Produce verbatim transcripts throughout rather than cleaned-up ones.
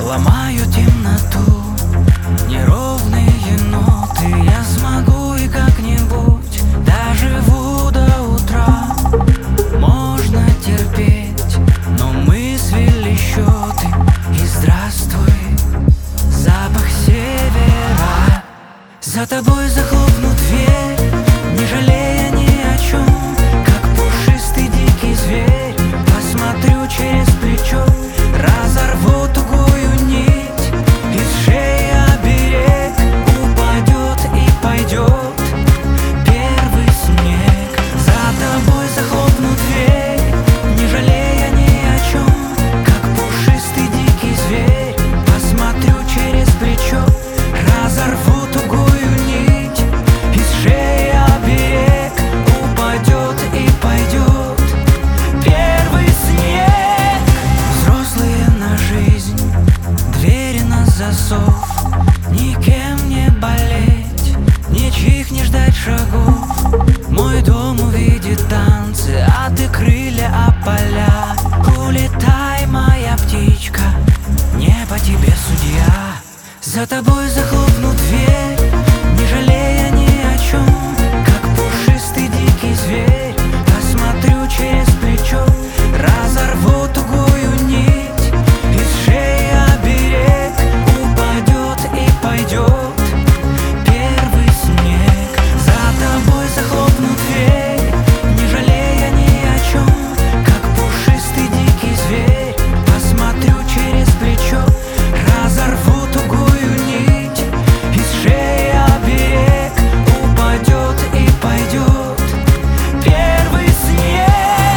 ломаю темноту, неровные ноты. Я смогу и как-нибудь доживу до утра. Можно терпеть, но мы свели счеты. И здравствуй, запах севера. За тобой захлопнут дверь, не жалея ни о чем, как пушистый дикий зверь. Посмотрю через плечо, разорву тугую нить. Из шеи оберег упадет и пойдет первый снег. За тобой захлопнут дверь, не жалея ни о чем, как пушистый дикий зверь. Посмотрю через плечо, разорву тугую нить. Из шеи оберег упадет и пойдет первый снег. Взрослые на жизнь, двери на засов. Никем не болеть, ничьих не ждать шагов. Мой дом увидит танцы, а ты крылья опаля. Улетай, моя птичка, не по тебе судья. За тобой захлопнут дверь, не жалея ни о чем, как пушистый дикий зверь. Посмотрю через плечо, разорву тугую нить. Из шеи оберег упадет и пойдет первый снег. За тобой захлопнут дверь, не жалея ни о чем, как пушистый дикий зверь. Посмотрю через плечо, разорву тугую нить. Из шеи оберег упадет и пойдет первый снег.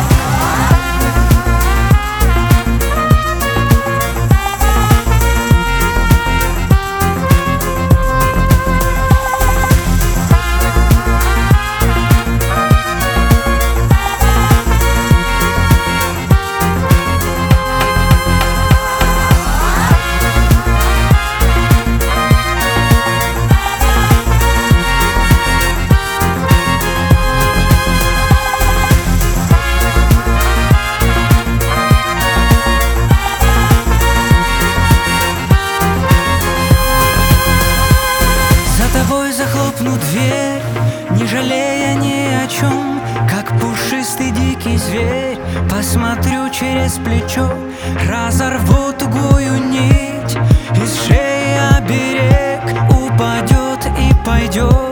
Захлопнут дверь, не жалея ни о чем, как пушистый дикий зверь. Посмотрю через плечо, разорву тугую нить. Из шеи оберег упадет и пойдет